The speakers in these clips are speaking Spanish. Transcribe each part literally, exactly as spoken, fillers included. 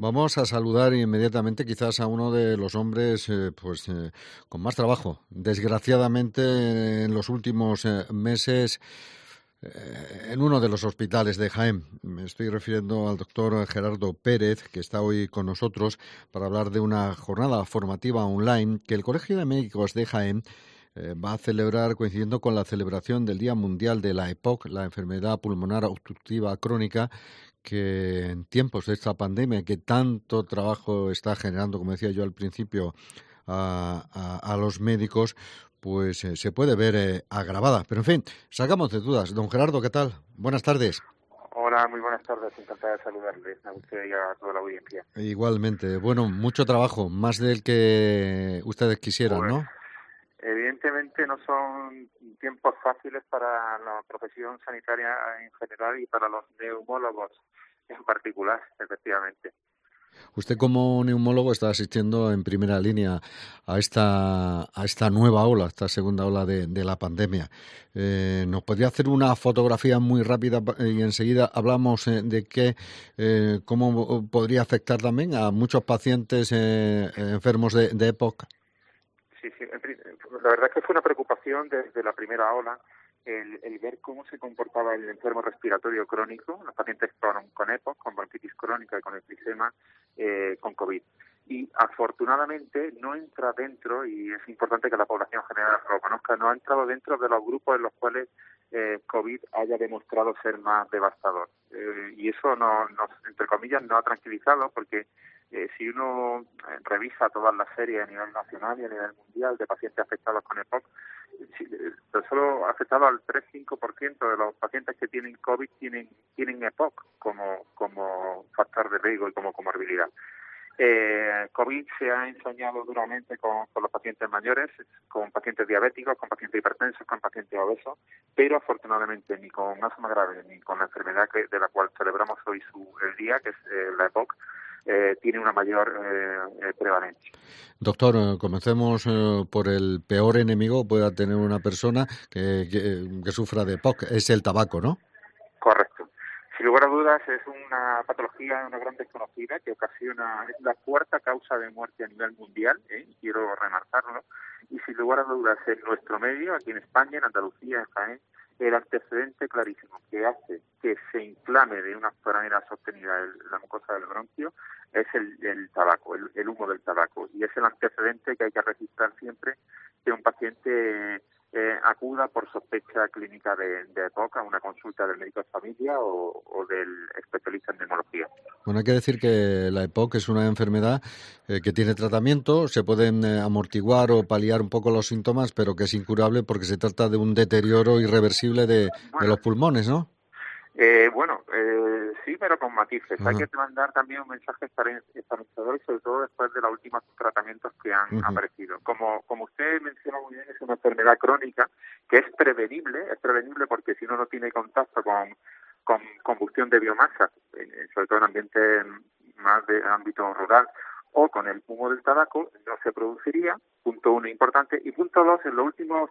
Vamos a saludar inmediatamente quizás a uno de los hombres eh, pues eh, con más trabajo. Desgraciadamente, en los últimos eh, meses, eh, en uno de los hospitales de Jaén. Me estoy refiriendo al doctor Gerardo Pérez, que está hoy con nosotros para hablar de una jornada formativa online que el Colegio de Médicos de Jaén eh, va a celebrar coincidiendo con la celebración del Día Mundial de la EPOC, la enfermedad pulmonar obstructiva crónica, que en tiempos de esta pandemia que tanto trabajo está generando, como decía yo al principio, a, a, a los médicos, pues eh, se puede ver eh, agravada. Pero en fin, sacamos de dudas. Don Gerardo, ¿qué tal? Buenas tardes. Hola, muy buenas tardes. Encantada de saludarles a usted y a toda la audiencia. Igualmente. Bueno, mucho trabajo, más del que ustedes quisieran, Pues ¿no? evidentemente no son tiempos fáciles para la profesión sanitaria en general y para los neumólogos en particular, efectivamente. Usted como neumólogo está asistiendo en primera línea a esta a esta nueva ola, esta segunda ola de, de la pandemia. Eh, ¿Nos podría hacer una fotografía muy rápida y enseguida hablamos eh, de qué, eh, cómo podría afectar también a muchos pacientes eh, enfermos de, de EPOC? Sí, sí. La verdad es que fue una preocupación desde la primera ola el, el ver cómo se comportaba el enfermo respiratorio crónico, los pacientes con, con EPOC, con bronquitis crónica y con enfisema, eh, con COVID. Y afortunadamente no entra dentro, y es importante que la población general lo conozca, no ha entrado dentro de los grupos en los cuales eh, COVID haya demostrado ser más devastador. Eh, y eso no, nos, entre comillas, nos ha tranquilizado porque Eh, si uno eh, revisa todas las series a nivel nacional y a nivel mundial de pacientes afectados con EPOC, si, eh, solo afectado al tres a cinco por ciento de los pacientes que tienen COVID tienen tienen EPOC como, como factor de riesgo y como comorbilidad. Eh, COVID se ha ensañado duramente con, con los pacientes mayores, con pacientes diabéticos, con pacientes hipertensos, con pacientes obesos, pero afortunadamente ni con asma grave ni con la enfermedad que, de la cual celebramos hoy su, el día, que es eh, la EPOC, eh, tiene una mayor eh, eh, prevalencia. Doctor, eh, comencemos eh, por el peor enemigo que pueda tener una persona que, que, que sufra de EPOC, es el tabaco, ¿no? Correcto. Sin lugar a dudas es una patología, una gran desconocida que ocasiona, es la cuarta causa de muerte a nivel mundial, ¿eh? Quiero remarcarlo, y sin lugar a dudas en nuestro medio, aquí en España, en Andalucía, en Jaén, el antecedente clarísimo que hace que se inflame de una manera sostenida el, la mucosa del bronquio es el, el tabaco, el, el humo del tabaco, y es el antecedente que hay que registrar siempre que un paciente eh, acuda por sospecha clínica de, de EPOC a una consulta del médico de familia o, o del especialista en neumología. Bueno, hay que decir que la EPOC es una enfermedad eh, que tiene tratamiento, se pueden eh, amortiguar o paliar un poco los síntomas, pero que es incurable porque se trata de un deterioro irreversible de, de Bueno, los pulmones, ¿no? Eh, bueno, eh, sí, pero con matices. Hay Ajá, que mandar también un mensaje esperen- esperanzador y sobre todo después de los últimos tratamientos que han ujú. aparecido. Como, como usted menciona muy bien, es una enfermedad crónica que es prevenible, es prevenible porque si uno no tiene contacto con, con combustión de biomasa, eh, sobre todo en ambientes más de ámbito rural, o con el humo del tabaco, no se produciría, punto uno importante. Y punto dos, en los últimos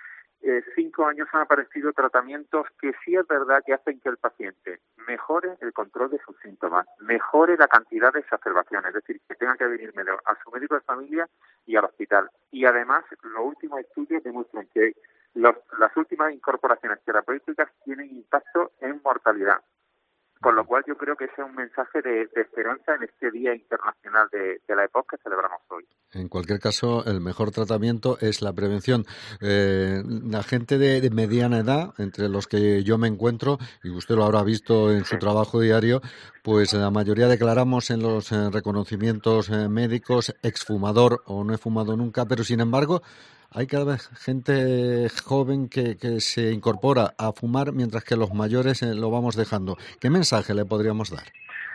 eh, cinco años han aparecido tratamientos que sí es verdad que hacen que el paciente mejore el control de sus síntomas, mejore la cantidad de exacerbaciones, es decir, que tenga que venir a su médico de familia y al hospital. Y además, los últimos estudios demuestran que los, las últimas incorporaciones terapéuticas tienen impacto en mortalidad. Con lo cual yo creo que ese es un mensaje de, de esperanza en este Día Internacional de, de la EPOC que celebramos hoy. En cualquier caso, el mejor tratamiento es la prevención. Eh, la gente de, de mediana edad, entre los que yo me encuentro, y usted lo habrá visto en Sí. su trabajo diario, pues la mayoría declaramos en los eh, reconocimientos eh, médicos exfumador o no he fumado nunca, pero sin embargo hay cada vez gente joven que, que se incorpora a fumar mientras que los mayores eh, lo vamos dejando. ¿Qué mensaje le podríamos dar?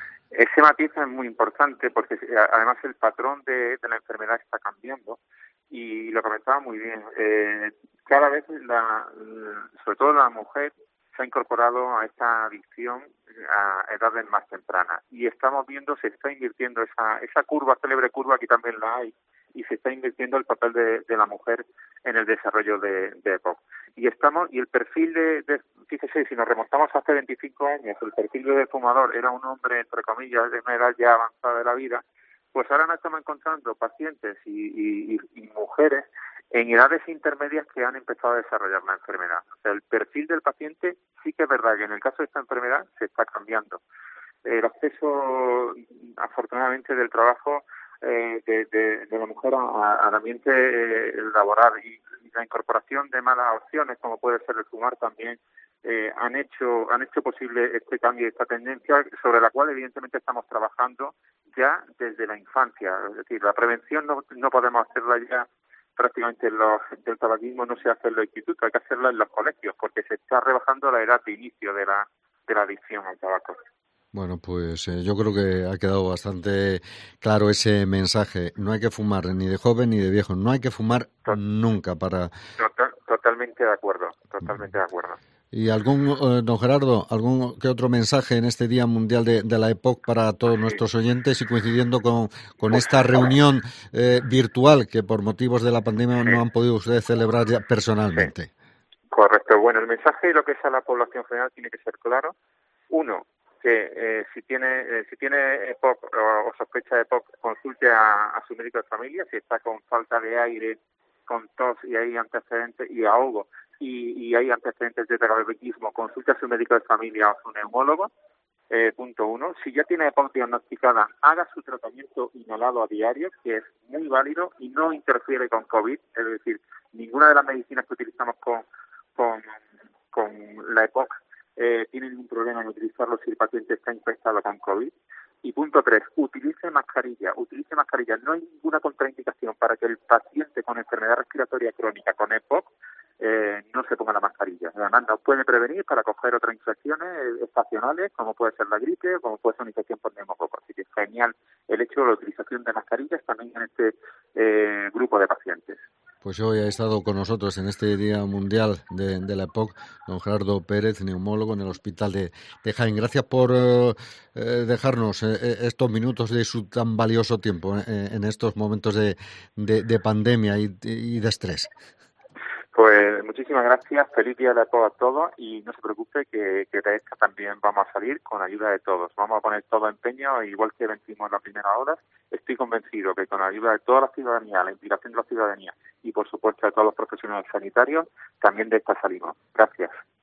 Ese matiz es muy importante porque eh, además el patrón de, de la enfermedad está cambiando y lo comentaba muy bien. Eh, cada vez, la, sobre todo la mujer, se ha incorporado a esta adicción a edades más tempranas y estamos viendo, se está invirtiendo esa, esa curva, célebre curva, aquí también la hay, y se está invirtiendo el papel de, de la mujer en el desarrollo de, de EPOC. Y estamos, y el perfil de, de, fíjese, si nos remontamos hace veinticinco años, el perfil de fumador era un hombre, entre comillas, de una edad ya avanzada de la vida, pues ahora nos estamos encontrando pacientes y, y, y mujeres en edades intermedias que han empezado a desarrollar la enfermedad. O sea, el perfil del paciente sí que es verdad que en el caso de esta enfermedad se está cambiando. El acceso, afortunadamente, del trabajo eh, de, de, de la mujer a, al ambiente eh, laboral y, y la incorporación de malas opciones, como puede ser el fumar, también eh, han hecho han hecho posible este cambio y esta tendencia, sobre la cual evidentemente estamos trabajando ya desde la infancia. Es decir, la prevención no, no podemos hacerla ya prácticamente en los, del tabaquismo, no se hace en los institutos, hay que hacerla en los colegios, porque se está rebajando la edad de inicio de la, de la adicción al tabaco. Bueno, pues eh, yo creo que ha quedado bastante claro ese mensaje. No hay que fumar ni de joven ni de viejo. No hay que fumar Tot- nunca para... Total, totalmente de acuerdo, totalmente de acuerdo. ¿Y algún, eh, don Gerardo, algún que otro mensaje en este Día Mundial de, de la EPOC para todos Sí, nuestros oyentes y coincidiendo con, con pues esta reunión eh, virtual que por motivos de la pandemia sí, no han podido ustedes celebrar ya sí, personalmente? correcto. Bueno, el mensaje y lo que es a la población general tiene que ser claro. Uno, que eh, si tiene eh, si tiene EPOC o, o sospecha de EPOC, consulte a, a su médico de familia. Si está con falta de aire, con tos y hay antecedentes y ahogo y, y hay antecedentes de tabaquismo, consulte a su médico de familia o a su neumólogo. Eh, punto uno. Si ya tiene EPOC diagnosticada, haga su tratamiento inhalado a diario, que es muy válido y no interfiere con COVID. Es decir, ninguna de las medicinas que utilizamos con con, con la EPOC eh, tiene ningún problema en utilizarlo si el paciente está infectado con COVID. Y punto tres, utilice mascarilla, utilice mascarilla. No hay ninguna contraindicación para que el paciente con enfermedad respiratoria crónica, con EPOC, eh, no se ponga la mascarilla. Además, nos puede prevenir para coger otras infecciones estacionales, como puede ser la gripe, como puede ser una infección por neumococo. Así que es genial el hecho de la utilización de mascarillas también en este eh, grupo de pacientes. Pues hoy ha estado con nosotros en este Día Mundial de, de la EPOC don Gerardo Pérez, neumólogo en el Hospital de, de Jaén. Gracias por eh, eh, dejarnos eh, estos minutos de su tan valioso tiempo eh, en estos momentos de, de, de pandemia y, y de estrés. Pues muchísimas gracias, feliz día de EPOC a todos y no se preocupe que, que de esta también vamos a salir con ayuda de todos. Vamos a poner todo empeño, igual que vencimos en la primera hora. Estoy convencido que con la ayuda de toda la ciudadanía, la implicación de la ciudadanía y por supuesto de todos los profesionales sanitarios, también de esta salimos. Gracias.